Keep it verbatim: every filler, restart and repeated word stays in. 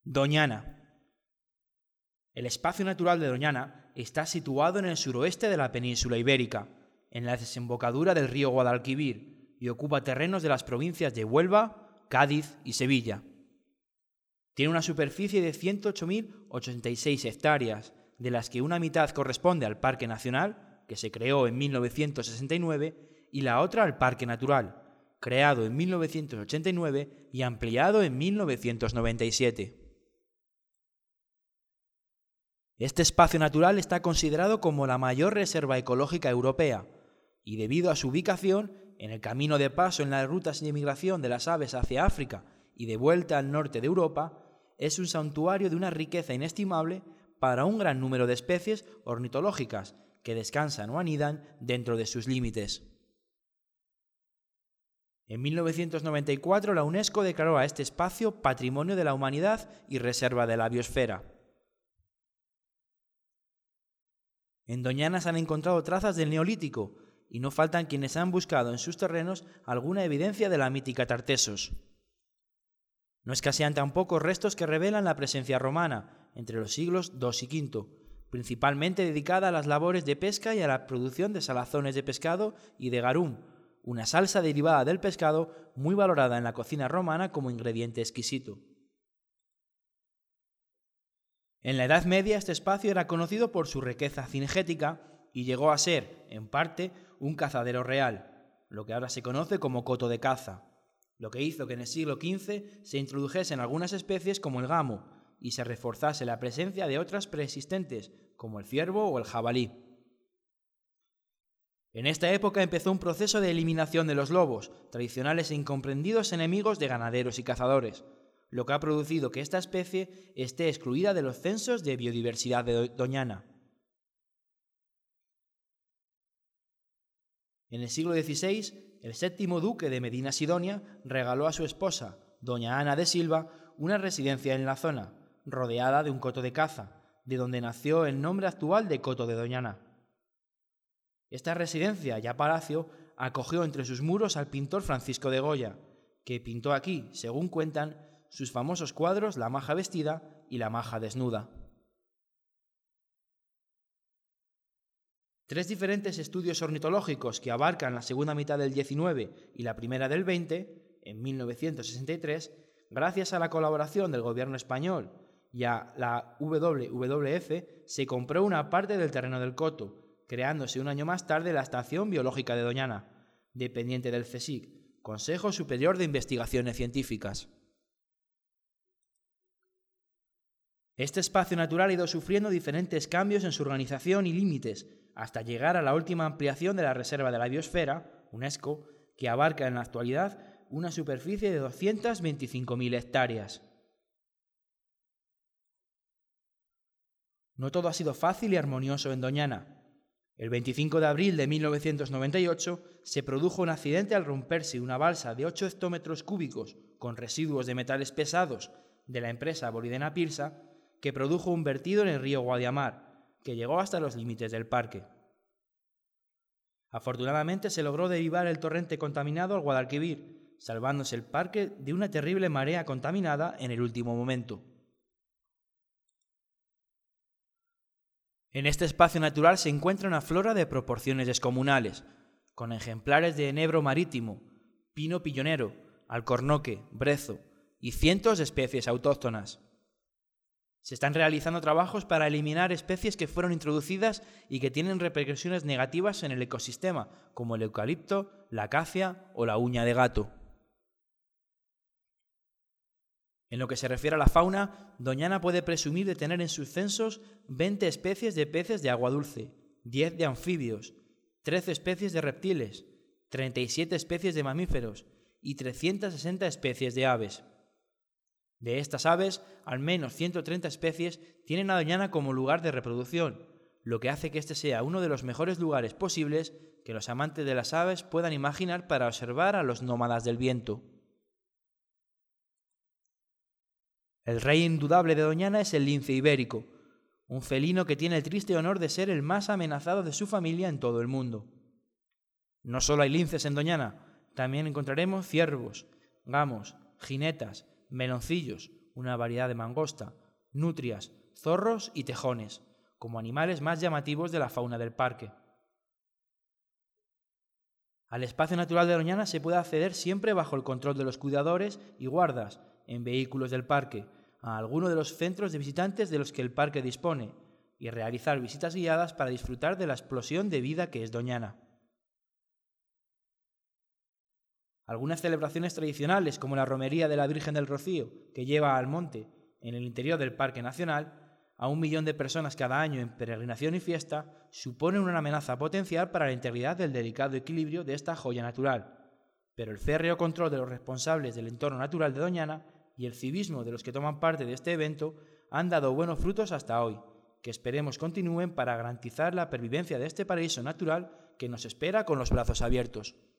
Doñana. El espacio natural de Doñana está situado en el suroeste de la península ibérica, en la desembocadura del río Guadalquivir, y ocupa terrenos de las provincias de Huelva, Cádiz y Sevilla. Tiene una superficie de ciento ocho mil ochenta y seis hectáreas, de las que una mitad corresponde al Parque Nacional, que se creó en mil novecientos sesenta y nueve, y la otra al Parque Natural, creado en mil novecientos ochenta y nueve y ampliado en mil novecientos noventa y siete. Este espacio natural está considerado como la mayor reserva ecológica europea y, debido a su ubicación en el camino de paso en las rutas de migración de las aves hacia África y de vuelta al norte de Europa, es un santuario de una riqueza inestimable para un gran número de especies ornitológicas que descansan o anidan dentro de sus límites. En mil novecientos noventa y cuatro la UNESCO declaró a este espacio Patrimonio de la Humanidad y Reserva de la Biosfera. En Doñana se han encontrado trazas del Neolítico y no faltan quienes han buscado en sus terrenos alguna evidencia de la mítica Tartessos. No escasean tampoco restos que revelan la presencia romana entre los siglos dos y quinto, principalmente dedicada a las labores de pesca y a la producción de salazones de pescado y de garum, una salsa derivada del pescado muy valorada en la cocina romana como ingrediente exquisito. En la Edad Media este espacio era conocido por su riqueza cinegética y llegó a ser, en parte, un cazadero real, lo que ahora se conoce como coto de caza, lo que hizo que en el siglo quince se introdujesen algunas especies como el gamo y se reforzase la presencia de otras preexistentes como el ciervo o el jabalí. En esta época empezó un proceso de eliminación de los lobos, tradicionales e incomprendidos enemigos de ganaderos y cazadores, lo que ha producido que esta especie esté excluida de los censos de biodiversidad de Doñana. En el siglo dieciséis, el séptimo duque de Medina Sidonia regaló a su esposa, doña Ana de Silva, una residencia en la zona, rodeada de un coto de caza, de donde nació el nombre actual de Coto de Doñana. Esta residencia, ya palacio, acogió entre sus muros al pintor Francisco de Goya, que pintó aquí, según cuentan, sus famosos cuadros La maja vestida y La maja desnuda. Tres diferentes estudios ornitológicos que abarcan la segunda mitad del diecinueve y la primera del veinte, en mil novecientos sesenta y tres, gracias a la colaboración del gobierno español y a la W W F, se compró una parte del terreno del coto, creándose un año más tarde la Estación Biológica de Doñana, dependiente del CSIC, Consejo Superior de Investigaciones Científicas. Este espacio natural ha ido sufriendo diferentes cambios en su organización y límites, hasta llegar a la última ampliación de la Reserva de la Biosfera, UNESCO, que abarca en la actualidad una superficie de doscientas veinticinco mil hectáreas. No todo ha sido fácil y armonioso en Doñana. El veinticinco de abril de mil novecientos noventa y ocho se produjo un accidente al romperse una balsa de ocho hectómetros cúbicos con residuos de metales pesados de la empresa Bolidena Pilsa, que produjo un vertido en el río Guadiamar, que llegó hasta los límites del parque. Afortunadamente se logró derivar el torrente contaminado al Guadalquivir, salvándose el parque de una terrible marea contaminada en el último momento. En este espacio natural se encuentra una flora de proporciones descomunales, con ejemplares de enebro marítimo, pino pillonero, alcornoque, brezo y cientos de especies autóctonas. Se están realizando trabajos para eliminar especies que fueron introducidas y que tienen repercusiones negativas en el ecosistema, como el eucalipto, la acacia o la uña de gato. En lo que se refiere a la fauna, Doñana puede presumir de tener en sus censos veinte especies de peces de agua dulce, diez de anfibios, trece especies de reptiles, treinta y siete especies de mamíferos y trescientas sesenta especies de aves. De estas aves, al menos ciento treinta especies tienen a Doñana como lugar de reproducción, lo que hace que este sea uno de los mejores lugares posibles que los amantes de las aves puedan imaginar para observar a los nómadas del viento. El rey indudable de Doñana es el lince ibérico, un felino que tiene el triste honor de ser el más amenazado de su familia en todo el mundo. No solo hay linces en Doñana, también encontraremos ciervos, gamos, jinetas, meloncillos, una variedad de mangosta, nutrias, zorros y tejones, como animales más llamativos de la fauna del parque. Al espacio natural de Doñana se puede acceder siempre bajo el control de los cuidadores y guardas, en vehículos del parque, a alguno de los centros de visitantes de los que el parque dispone, y realizar visitas guiadas para disfrutar de la explosión de vida que es Doñana. Algunas celebraciones tradicionales, como la romería de la Virgen del Rocío, que lleva al monte, en el interior del Parque Nacional, a un millón de personas cada año en peregrinación y fiesta, suponen una amenaza potencial para la integridad del delicado equilibrio de esta joya natural. Pero el férreo control de los responsables del entorno natural de Doñana y el civismo de los que toman parte de este evento han dado buenos frutos hasta hoy, que esperemos continúen para garantizar la pervivencia de este paraíso natural que nos espera con los brazos abiertos.